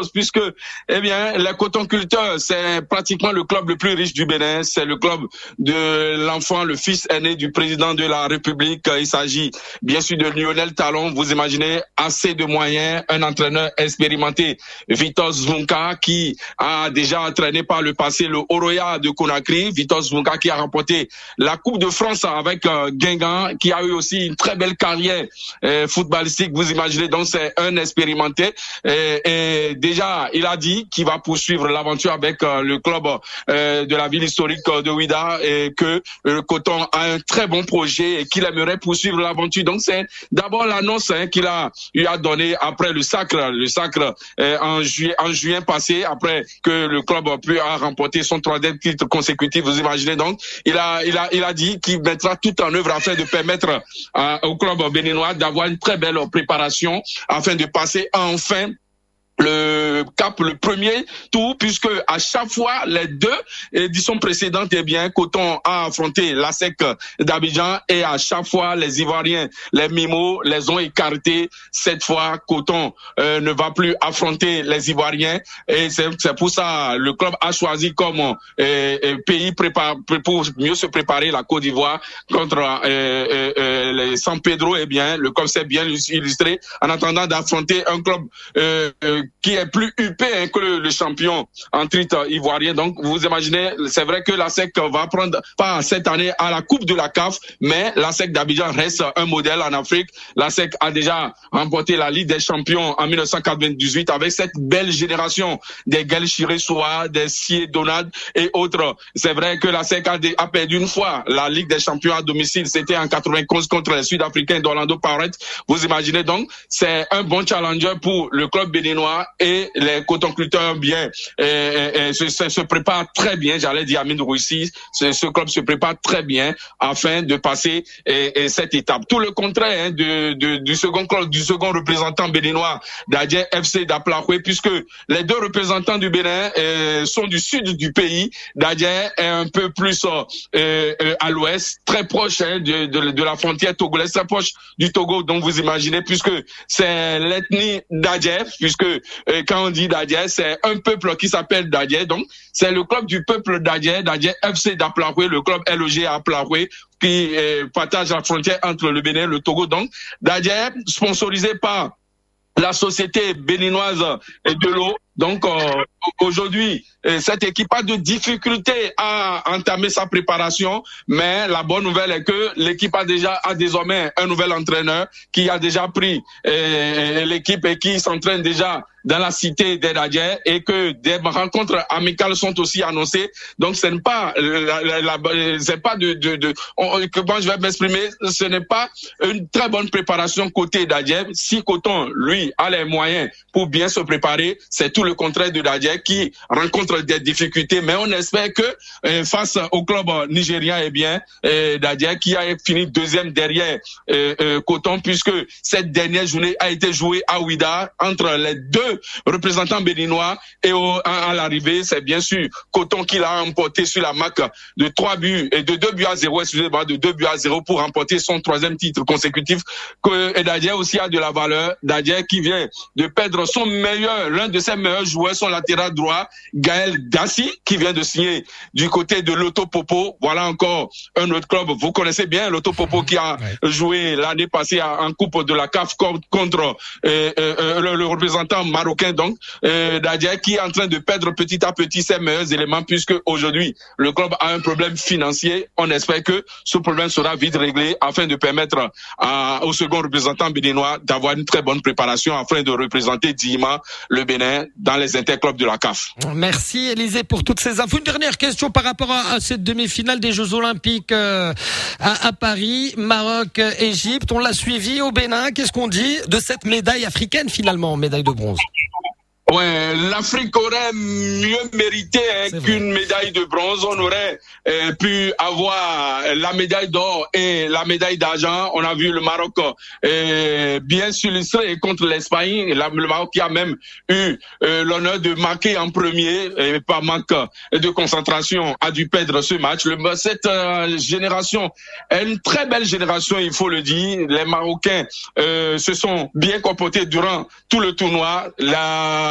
chose, puisque, eh bien, les cotonculteurs, c'est pratiquement le club le plus riche du Bénin. C'est le club de l'enfant, le fils aîné du président de la République. Il s'agit, bien sûr, de Lionel Talon. Vous imaginez, assez de moyens, un entraîneur expérimenté, Vitos Zvunka, qui a déjà entraîné par le passé le Oroya de Conakry. Vitos Zvunka qui a remporté la Coupe de France avec Guingamp, qui a eu aussi une très belle carrière footballistique. Vous imaginez, donc c'est un expérimenté. Et déjà, il a dit qu'il va poursuivre l'aventure avec le club de la ville historique de Ouidah, et que le Coton a un très bon projet et qu'il aimerait poursuivre l'aventure. Donc c'est d'abord l'annonce qu'il a donné après le sacre en juin passé, après que le club a remporté son 3e titre consécutif. Vous imaginez, donc il a dit qu'il mettra tout en œuvre afin de permettre au club béninois d'avoir une très belle préparation afin de passer enfin le cap, le premier tour, puisque à chaque fois, les 2 éditions précédentes, eh bien, Coton a affronté la SEC d'Abidjan, et à chaque fois, les Ivoiriens, les Mimos, les ont écartés. Cette fois, Coton ne va plus affronter les Ivoiriens, et c'est pour ça le club a choisi comme pays pour mieux se préparer la Côte d'Ivoire contre les San Pedro. Eh bien, le club s'est bien illustré en attendant d'affronter un club qui est plus huppé que le champion en titre ivoirien. Donc, vous imaginez, c'est vrai que la SEC va prendre part cette année à la Coupe de la CAF, mais la SEC d'Abidjan reste un modèle en Afrique. La SEC a déjà remporté la Ligue des Champions en 1998 avec cette belle génération des Gaël Chiré-Soa, des Sié Donald et autres. C'est vrai que la SEC a perdu une fois la Ligue des Champions à domicile. C'était en 95 contre les Sud-Africains d'Orlando Pirates. Vous imaginez, donc, c'est un bon challenger pour le club béninois, et les cotonculteurs bien se préparent très bien. J'allais dire Amine Rouissi, ce club se prépare très bien afin de passer cette étape. Tout le contraire du second club, du second représentant béninois d'Adjé FC d'Aplahoué, puisque les 2 représentants du Bénin sont du sud du pays. D'Adjé est un peu plus à l'ouest, très proche de la frontière togolaise, très proche du Togo. Donc vous imaginez, puisque c'est l'ethnie d'Adjé, puisque quand on dit Dadje, c'est un peuple qui s'appelle Dadje. Donc, c'est le club du peuple Dadje, Dadje FC d'Aplahoué, le club LOG à Aplahoué, qui partage la frontière entre le Bénin et le Togo. Donc, Dadje, sponsorisé par la société béninoise de l'eau. Donc, aujourd'hui, cette équipe a de difficultés à entamer sa préparation, mais la bonne nouvelle est que l'équipe a désormais un nouvel entraîneur qui a déjà pris l'équipe et qui s'entraîne déjà dans la cité des Dadjé, et que des rencontres amicales sont aussi annoncées. Donc, ce n'est pas comment je vais m'exprimer, ce n'est pas une très bonne préparation côté Dadjé. Si Coton, lui, a les moyens pour bien se préparer, c'est tout le contraire de Dadjé qui rencontre des difficultés, mais on espère que face au club nigérien, eh bien, Dadjé qui a fini 2e derrière Coton, puisque cette dernière journée a été jouée à Ouidah entre les 2 représentants béninois, et à l'arrivée, c'est bien sûr Coton qui l'a emporté sur la marque de 3 buts et de 2 buts à 0, excusez-moi, de 2 buts à 0 pour remporter son 3e titre consécutif. Et Dadjé aussi a de la valeur. Dadjé qui vient de perdre l'un de ses meilleurs joueurs, son latéral droit, Gaël Dassi, qui vient de signer du côté de Loto Popo. Voilà encore un autre club. Vous connaissez bien Loto Popo qui a joué l'année passée en Coupe de la CAF contre le représentant marocain. Donc, Dadjé qui est en train de perdre petit à petit ses meilleurs éléments, puisque aujourd'hui, le club a un problème financier. On espère que ce problème sera vite réglé afin de permettre au second représentant béninois d'avoir une très bonne préparation afin de représenter dignement le Bénin dans les interclubs de la CAF. Merci Élisée pour toutes ces infos. Une dernière question par rapport à cette demi-finale des Jeux Olympiques à Paris, Maroc-Égypte. On l'a suivi au Bénin. Qu'est-ce qu'on dit de cette médaille africaine finalement, médaille de bronze? Ouais, l'Afrique aurait mieux mérité qu'une médaille de bronze. On aurait pu avoir la médaille d'or et la médaille d'argent. On a vu le Maroc bien s'illustrer contre l'Espagne. Le Maroc qui a même eu l'honneur de marquer en premier et par manque de concentration a dû perdre ce match. Cette génération est une très belle génération, il faut le dire. Les Marocains se sont bien comportés durant tout le tournoi.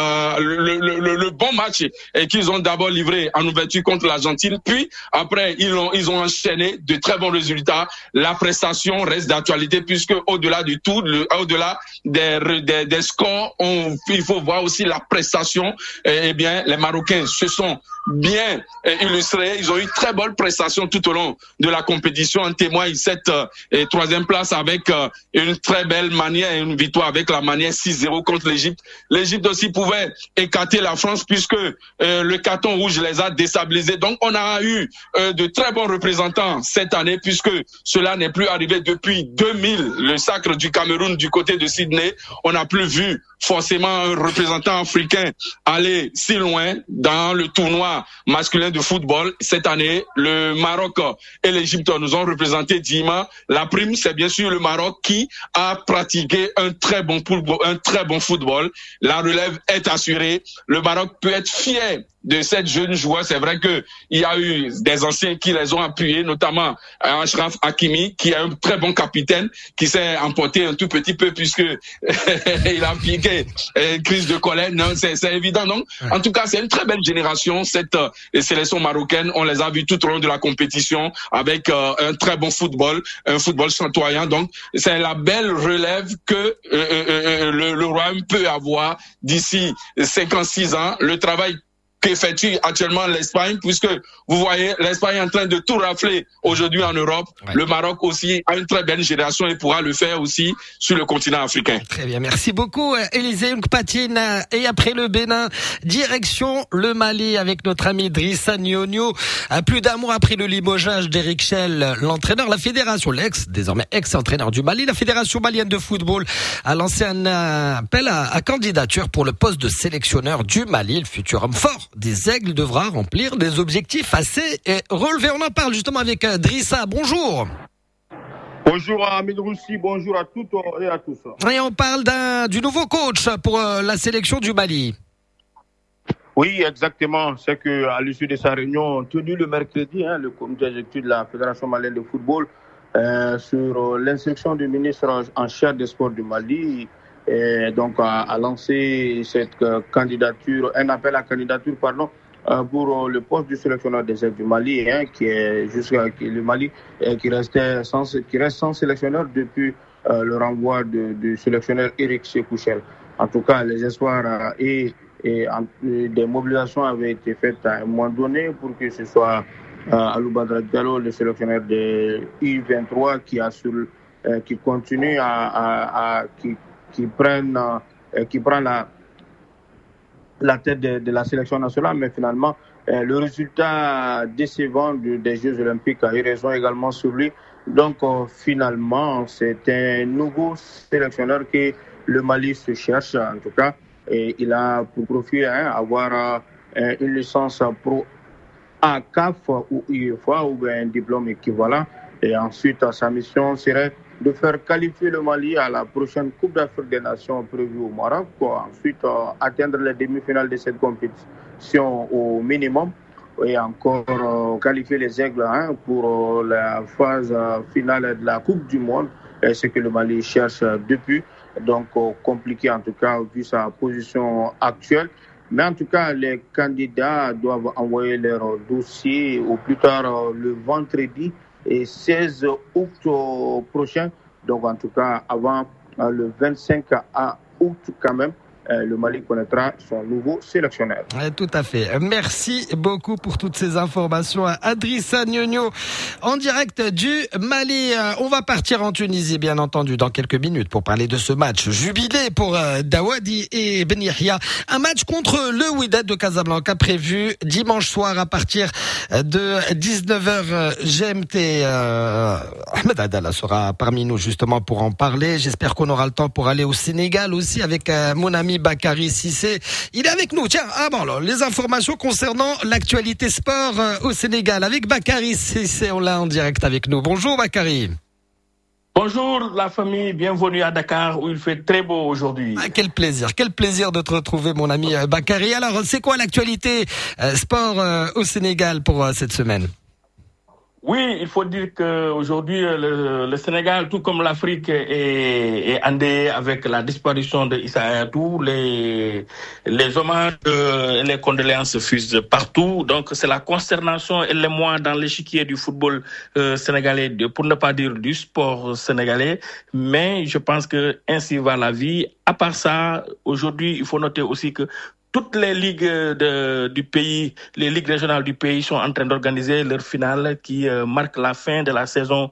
le bon match et qu'ils ont d'abord livré en ouverture contre l'Argentine, puis après ils ont enchaîné de très bons résultats. La prestation reste d'actualité puisque au-delà du tout, au-delà des scores, il faut voir aussi la prestation. Eh bien, les Marocains se sont bien illustrés. Ils ont eu très bonne prestation tout au long de la compétition. En témoigne cette troisième place avec une très belle manière et une victoire avec la manière 6-0 contre l'Égypte. L'Égypte aussi pouvait écarter la France puisque le carton rouge les a déstabilisés. Donc on a eu de très bons représentants cette année puisque cela n'est plus arrivé depuis 2000, le sacre du Cameroun du côté de Sydney. On n'a plus vu forcément un représentant africain aller si loin dans le tournoi masculin de football. Cette année, le Maroc et l'Égypte nous ont représenté dignement. La prime, c'est bien sûr le Maroc qui a pratiqué un très bon football. La relève est assurée. Le Maroc peut être fier de cette jeune joueur. C'est vrai que il y a eu des anciens qui les ont appuyés, notamment Achraf Hakimi, qui est un très bon capitaine, qui s'est emporté un tout petit peu puisque il a piqué une crise de colère. Non, c'est évident, non? En tout cas, c'est une très belle génération, cette sélection marocaine. On les a vus tout au long de la compétition avec un très bon football, un football chatoyant. Donc, c'est la belle relève que le Royaume peut avoir d'ici 56 ans. Le travail qu'effectue actuellement l'Espagne, puisque vous voyez, l'Espagne est en train de tout rafler aujourd'hui en Europe. Ouais. Le Maroc aussi a une très belle génération et pourra le faire aussi sur le continent africain. Très bien, merci beaucoup Élisée Nkpatine. Et après le Bénin, direction le Mali avec notre ami Drissa Nyonyo. Plus d'un mois après le limogeage d'Eric Schell, l'entraîneur, la fédération, désormais ex-entraîneur du Mali, la fédération malienne de football a lancé un appel à candidature pour le poste de sélectionneur du Mali. Le futur homme fort des Aigles devra remplir des objectifs assez relevés. On en parle justement avec Drissa. Bonjour. Bonjour à Ahmed Roussi, bonjour à toutes et à tous. Et on parle du nouveau coach pour la sélection du Mali. Oui, exactement. C'est qu'à l'issue de sa réunion tenue le mercredi, le comité exécutif de la Fédération malienne de football sur l'instruction du ministre en charge des sports du Mali, et donc a lancé cette candidature, un appel à candidature, pour le poste du sélectionneur des Aigles du Mali, qui est jusqu'à le Mali qui reste sans sélectionneur depuis le renvoi du sélectionneur Eric Sékou-Chel. En tout cas, les espoirs et des mobilisations avaient été faites à un moment donné pour que ce soit Alou Badara Diallo, le sélectionneur de U23, qui continue qui prend la tête de la sélection nationale, mais finalement, le résultat décevant des Jeux Olympiques a eu raison également sur lui. Donc, finalement, c'est un nouveau sélectionneur que le Mali se cherche, en tout cas, et il a pour profil avoir une licence pro ACAF ou UEFA ou un diplôme équivalent. Et ensuite, sa mission serait de faire qualifier le Mali à la prochaine Coupe d'Afrique des Nations prévue au Maroc, ensuite atteindre les demi-finales de cette compétition au minimum et encore qualifier les Aigles pour la phase finale de la Coupe du Monde, ce que le Mali cherche depuis. Donc compliqué en tout cas vu sa position actuelle. Mais en tout cas, les candidats doivent envoyer leur dossier au plus tard le vendredi et 16 août prochain. Donc en tout cas, avant le 25 août quand même, le Mali connaîtra son nouveau sélectionneur. Tout à fait. Merci beaucoup pour toutes ces informations à Drissa Nyonyo en direct du Mali. On va partir en Tunisie, bien entendu, dans quelques minutes pour parler de ce match jubilé pour Dawadi et Ben Yahya. Un match contre le Wydad de Casablanca prévu dimanche soir à partir de 19h GMT. Ahmed Adala sera parmi nous justement pour en parler. J'espère qu'on aura le temps pour aller au Sénégal aussi avec mon ami Bakary Cissé. Il est avec nous. Tiens, alors, les informations concernant l'actualité sport au Sénégal avec Bakary Cissé. On l'a en direct avec nous. Bonjour Bakary. Bonjour la famille, bienvenue à Dakar où il fait très beau aujourd'hui. Quel plaisir de te retrouver mon ami Bakary. Alors, c'est quoi l'actualité sport au Sénégal pour cette semaine ? Oui, il faut dire qu'aujourd'hui, le Sénégal, tout comme l'Afrique, est endeuillé avec la disparition de Issa Hayatou. Les hommages et les condoléances fusent partout. Donc, c'est la consternation et l'émoi dans l'échiquier du football sénégalais, pour ne pas dire du sport sénégalais. Mais je pense que ainsi va la vie. À part ça, aujourd'hui, il faut noter aussi que toutes les ligues du pays, les ligues régionales du pays sont en train d'organiser leur finale qui marque la fin de la saison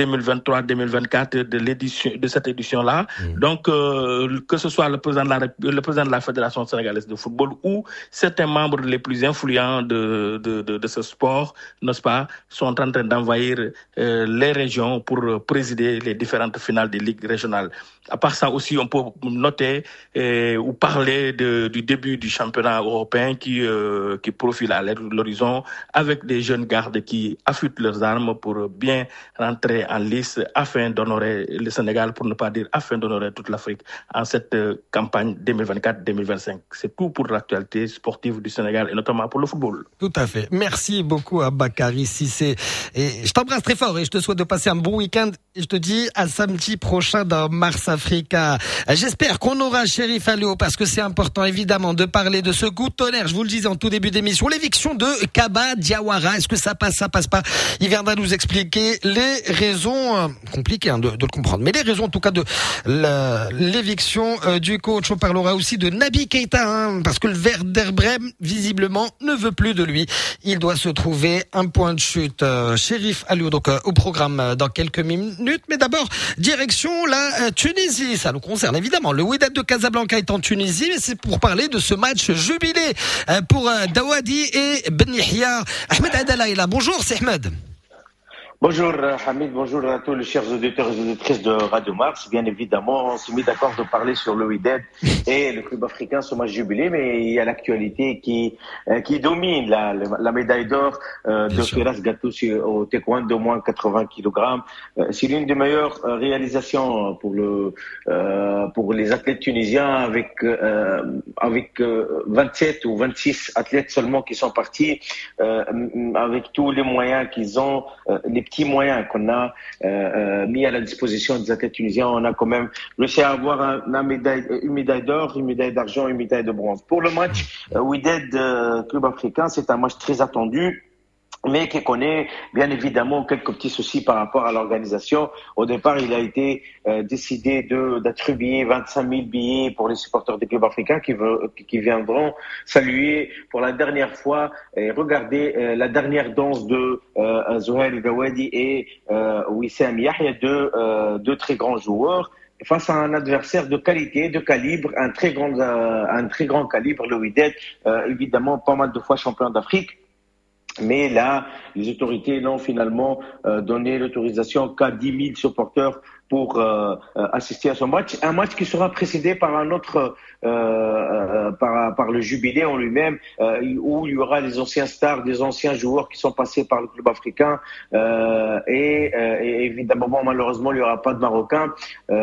2023-2024 de cette édition-là. Donc, que ce soit le président de la Fédération sénégalaise de football ou certains membres les plus influents de ce sport, n'est-ce pas, sont en train d'envahir les régions pour présider les différentes finales des ligues régionales. À part ça aussi, on peut noter ou parler du début du championnat européen qui profile à l'horizon avec des jeunes gardes qui affûtent leurs armes pour bien rentrer en lice afin d'honorer le Sénégal, pour ne pas dire afin d'honorer toute l'Afrique en cette campagne 2024-2025. C'est tout pour l'actualité sportive du Sénégal et notamment pour le football. Tout à fait. Merci beaucoup à Bakary Cissé. Et je t'embrasse très fort et je te souhaite de passer un bon week-end. Et je te dis à samedi prochain dans Mars Africa. J'espère qu'on aura Chérif Alio parce que c'est important évidemment de parler de ce coup de tonnerre. Je vous le disais en tout début d'émission, l'éviction de Kaba Diawara. Est-ce que ça passe pas? Il viendra nous expliquer les raisons, compliquées de le comprendre, mais les raisons en tout cas de l'éviction du coach. On parlera aussi de Naby Keita, parce que le Werder Brême visiblement ne veut plus de lui. Il doit se trouver un point de chute. Chérif Alio donc au programme dans quelques minutes, mais d'abord direction la Tunisie. Ça nous concerne évidemment. Le Wydad de Casablanca est en Tunisie, mais c'est pour parler de ce match jubilé pour Dawadi et Ben Yahya. Ahmed Adala est là. Bonjour, c'est Ahmed. Bonjour Hamid, bonjour à tous les chers auditeurs et auditrices de Radio Mars. Bien évidemment, on s'est mis d'accord de parler sur le Wydad et le club africain, ce match jubilé, mais il y a l'actualité qui domine la médaille d'or de Firas Gattuso au taekwondo de moins 80 kg. C'est l'une des meilleures réalisations pour les athlètes tunisiens avec 27 ou 26 athlètes seulement qui sont partis avec tous les moyens qu'ils ont, les petits moyens qu'on a mis à la disposition des athlètes tunisiens. On a quand même réussi à avoir une médaille d'or, une médaille d'argent, une médaille de bronze. Pour le match Wydad Club africain, c'est un match très attendu, mais qui connaît bien évidemment quelques petits soucis par rapport à l'organisation. Au départ, il a été décidé d'attribuer 25 000 billets pour les supporters des clubs africains qui viendront saluer pour la dernière fois et regarder la dernière danse de Zouhair Dawadi et Wissam Yahya, deux très grands joueurs, face à un adversaire de qualité, de calibre, un très grand calibre, le Wydad, évidemment pas mal de fois champion d'Afrique. Mais là, les autorités n'ont finalement donné l'autorisation qu'à 10 000 supporters pour assister à ce match. Un match qui sera précédé par un autre, par le jubilé en lui-même, où il y aura des anciens stars, des anciens joueurs qui sont passés par le club africain. Et évidemment, malheureusement, il n'y aura pas de Marocains.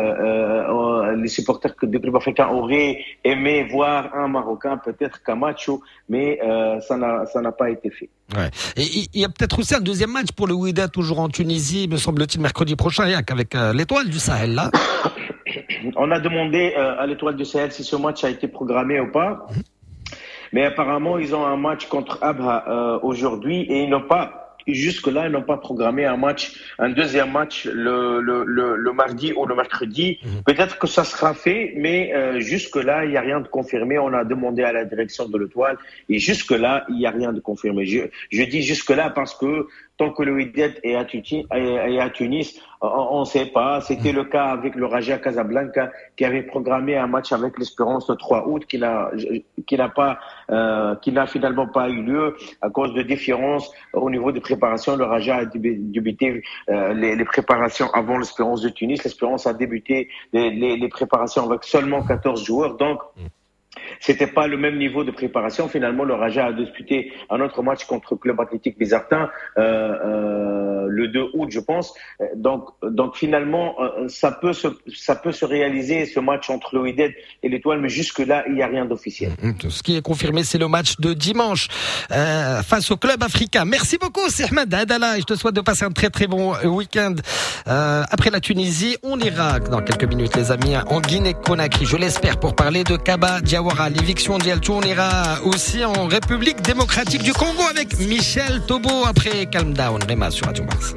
Les supporters du club africain auraient aimé voir un Marocain, peut-être Camacho, mais ça n'a pas été fait. Ouais. Et il y a peut-être aussi un deuxième match pour le Wydad, toujours en Tunisie, me semble-t-il, mercredi prochain, avec l'Étoile du Sahel, là. On a demandé à l'Étoile du Sahel si ce match a été programmé ou pas. Mais apparemment, ils ont un match contre Abha aujourd'hui et ils n'ont pas. Jusque-là, ils n'ont pas programmé un deuxième match le mardi ou le mercredi. Peut-être que ça sera fait, mais jusque-là, il n'y a rien de confirmé. On a demandé à la direction de l'Étoile et jusque-là, il n'y a rien de confirmé. Je dis jusque-là parce que tant que le Wydad est à Tunis, on ne sait pas. C'était le cas avec le Raja Casablanca qui avait programmé un match avec l'Espérance le 3 août qui n'a finalement pas eu lieu à cause de différences au niveau des préparations. Le Raja a débuté les préparations avant l'Espérance de Tunis. L'Espérance a débuté les préparations avec seulement 14 joueurs. Donc, c'était pas le même niveau de préparation. Finalement, le Raja a disputé un autre match contre le Club Athlétique Bizartin le 2 août, je pense. Donc finalement, ça peut se réaliser, ce match entre le Wydad et l'Étoile, mais jusque-là, il n'y a rien d'officiel. Ce qui est confirmé, c'est le match de dimanche face au club africain. Merci beaucoup, c'est Ahmed Adala, et je te souhaite de passer un très très bon week-end. Après la Tunisie, on ira dans quelques minutes, les amis, en Guinée-Conakry, je l'espère, pour parler de Kaba Diawara, l'éviction d'Yaltou. On ira aussi en République démocratique du Congo avec Michel Tobo après Calm Down. Réma sur Radio Mars.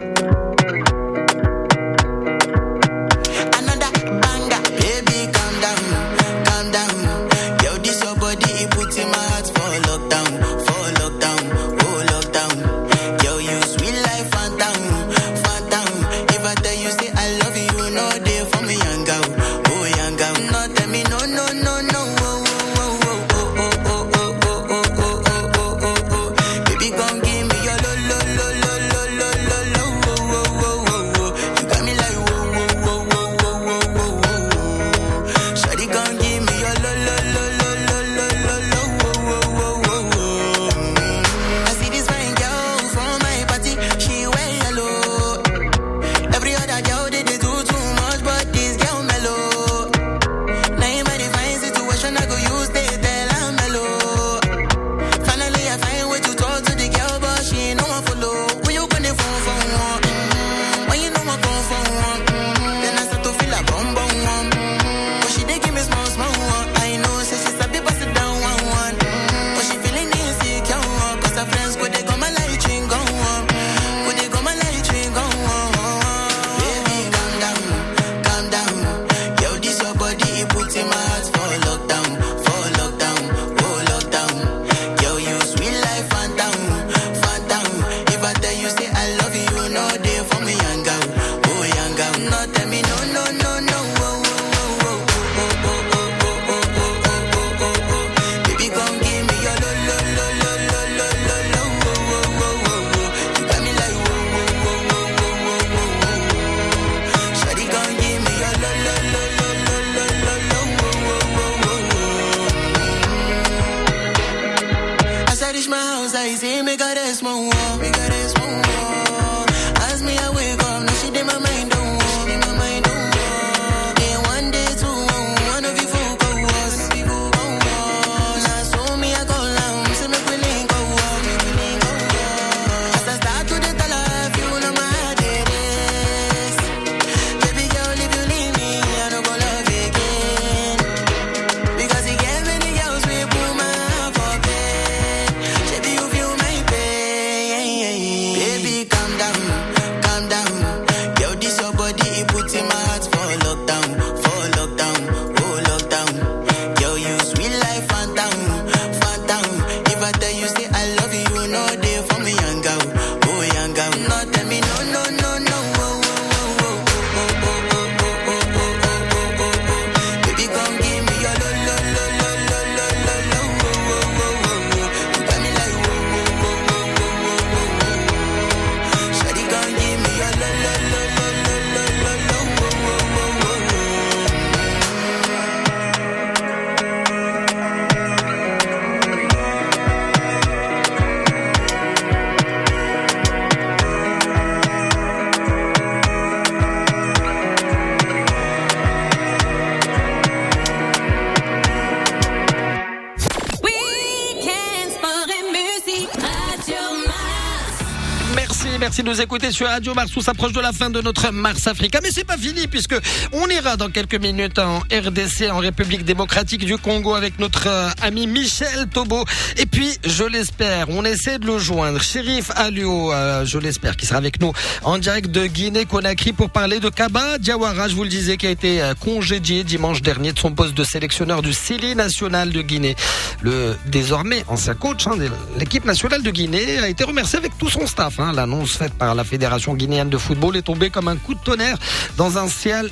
Merci de nous écouter sur Radio Mars. On s'approche de la fin de notre Mars Africa, mais c'est pas fini puisque on ira dans quelques minutes en RDC, en République démocratique du Congo, avec notre ami Michel Tobo. Et puis, je l'espère, on essaie de le joindre, Chérif Alio, je l'espère, qui sera avec nous en direct de Guinée-Conakry pour parler de Kaba Diawara, je vous le disais, qui a été congédié dimanche dernier de son poste de sélectionneur du Sili national de Guinée. Le désormais ancien coach de l'équipe nationale de Guinée a été remercié avec tout son staff. L'annonce faite par la Fédération guinéenne de football est tombée comme un coup de tonnerre dans un ciel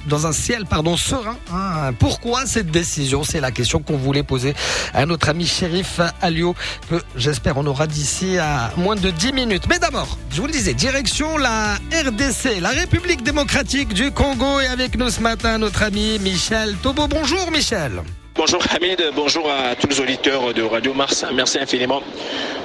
serein. Pourquoi cette décision? C'est la question qu'on voulait poser à notre ami Chérif Alio, que j'espère on aura d'ici à moins de 10 minutes. Mais d'abord, je vous le disais, direction la RDC, la République démocratique du Congo, et avec nous ce matin notre ami Michel Tobo. Bonjour Michel. Bonjour Hamid, bonjour à tous les auditeurs de Radio Mars, merci infiniment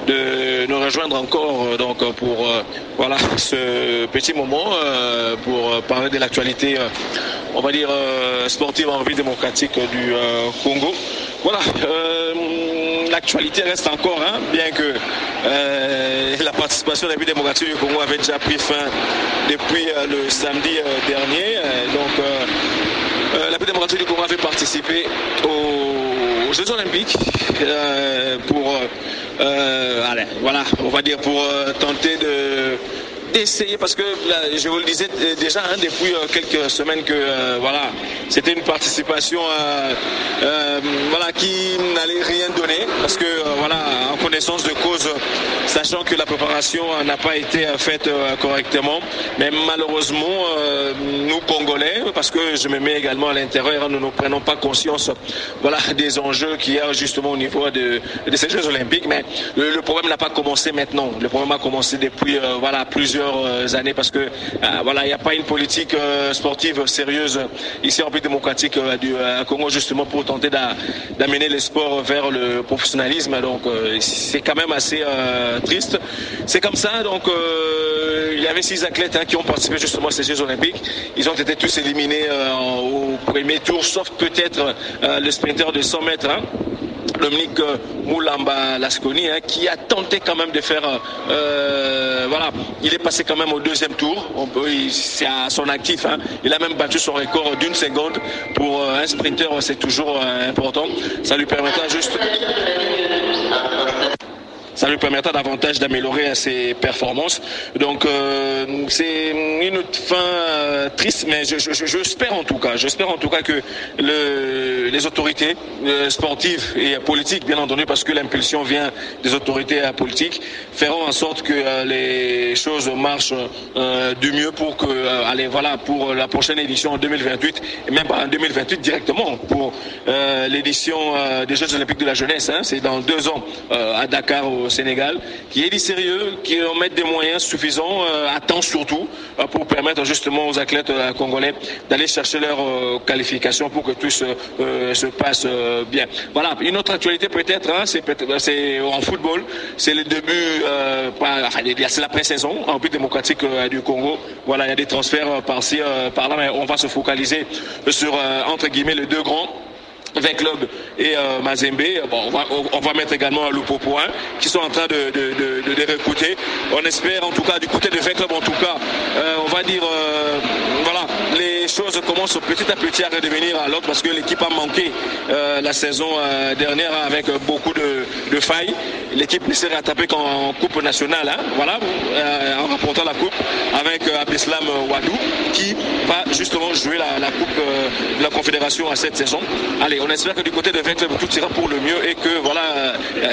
de nous rejoindre encore donc pour voilà ce petit moment pour parler de l'actualité, on va dire sportive en vie démocratique du Congo. Voilà, l'actualité reste encore, bien que la participation de la vie démocratique du Congo avait déjà pris fin depuis le samedi dernier. Donc la vie démocratique du Congo avait participé aux Jeux Olympiques pour, allez, voilà, on va dire pour tenter d'essayer, parce que là, je vous le disais déjà depuis quelques semaines que voilà, c'était une participation voilà, qui n'allait rien donner, parce que voilà, en connaissance de cause, sachant que la préparation n'a pas été faite correctement, mais malheureusement nous Congolais, parce que je me mets également à l'intérieur, nous ne prenons pas conscience voilà, des enjeux qu'il y a justement au niveau de ces Jeux Olympiques, mais le problème n'a pas commencé maintenant, le problème a commencé depuis voilà, plusieurs années, parce que voilà, il n'y a pas une politique sportive sérieuse ici en République démocratique du Congo, justement pour tenter d'amener les sports vers le professionnalisme. Donc c'est quand même assez triste. C'est comme ça. Donc il y avait 6 athlètes qui ont participé justement à ces Jeux Olympiques. Ils ont été tous éliminés au premier tour, sauf peut-être le sprinter de 100 mètres. Dominique Moulamba Lasconi, qui a tenté quand même de faire voilà, il est passé quand même au 2e tour, c'est à son actif, il a même battu son record d'1 seconde. Pour un sprinter, c'est toujours important, ça lui permettra juste ça lui permettra davantage d'améliorer ses performances. Donc c'est une fin triste, mais j'espère en tout cas que les autorités sportives et politiques, bien entendu, parce que l'impulsion vient des autorités politiques, feront en sorte que les choses marchent du mieux pour que, allez, voilà, pour la prochaine édition en 2028, et même pas en 2028 directement, pour l'édition des Jeux Olympiques de la jeunesse, c'est dans 2 ans à Dakar au Sénégal, qui est du sérieux, qui mette des moyens suffisants, à temps surtout, pour permettre justement aux athlètes congolais d'aller chercher leur qualification pour que tout se passe bien. Voilà, une autre actualité peut-être, c'est en football, c'est le début, c'est la pré-saison en République démocratique du Congo. Voilà, il y a des transferts par-ci, par-là, mais on va se focaliser sur, entre guillemets, les 2 grands. Avec Club et Mazembe, bon, on va mettre également Lupopo, qui sont en train de recruter. On espère en tout cas du côté de Club, en tout cas, on va dire, voilà, les choses commencent petit à petit à redevenir à l'autre, parce que l'équipe a manqué la saison dernière avec beaucoup de failles. L'équipe ne s'est rattrapée qu'en Coupe nationale, voilà, en remportant la Coupe avec Abdeslam Ouadou, qui va justement jouer la Coupe de la Confédération à cette saison. Allez, on espère que du côté de Club, tout ira pour le mieux et que voilà,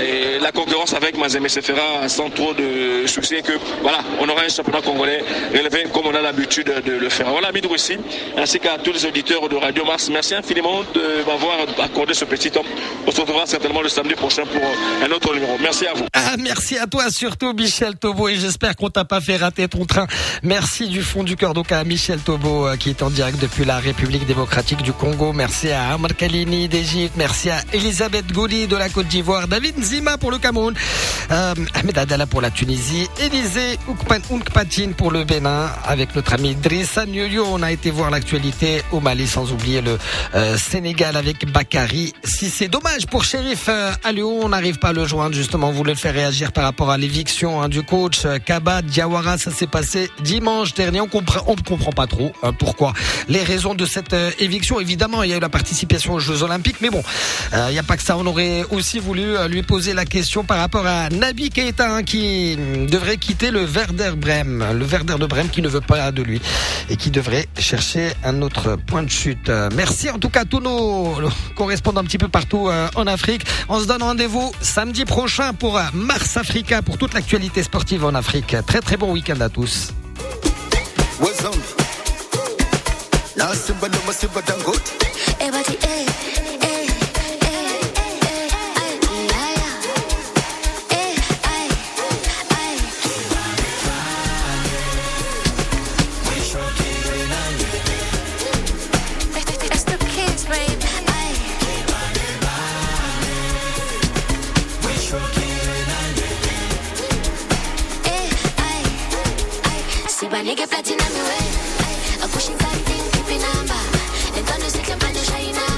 la concurrence avec Mazembe se fera sans trop de soucis et que voilà, on aura un championnat congolais relevé comme on a l'habitude de le faire. Voilà, Midou ici, ainsi qu'à tous les auditeurs de Radio Mars, merci infiniment de m'avoir accordé ce petit temps. On se retrouvera certainement le samedi prochain pour un autre numéro. Merci à vous. Merci à toi surtout, Michel Tobo, et j'espère qu'on t'a pas fait rater ton train. Merci du fond du cœur donc à Michel Tobo qui est en direct depuis la République démocratique du Congo. Merci à Amar Kalini d'Égypte, merci à Elisabeth Gouli de la Côte d'Ivoire, David Nzima pour le Cameroun, Ahmed Adala pour la Tunisie, Élisée Oukpatine pour le Bénin, avec notre ami Drissa Nyolio. On a été voir l'actualité au Mali, sans oublier le Sénégal avec Bakary Cissé. Dommage pour Chérif Aliou, on n'arrive pas à le joindre justement. On voulait le faire réagir par rapport à l'éviction du coach Kaba Diawara. Ça s'est passé dimanche dernier. On comprend pas trop pourquoi. Les raisons de cette éviction, évidemment, il y a eu la participation aux Jeux Olympiques, mais bon, il n'y a pas que ça. On aurait aussi voulu lui poser la question par rapport à Naby Keïta, qui devrait quitter le Werder Brême. Le Werder de Brême qui ne veut pas de lui et qui devrait chercher un autre point de chute. Merci en tout cas à tous nos correspondants un petit peu partout en Afrique. On se donne rendez-vous samedi prochain pour Mars Africa, pour toute l'actualité sportive en Afrique. Très très bon week-end à tous. banike platinum way. A pushing something, keeping number. And don't you see the man to shine.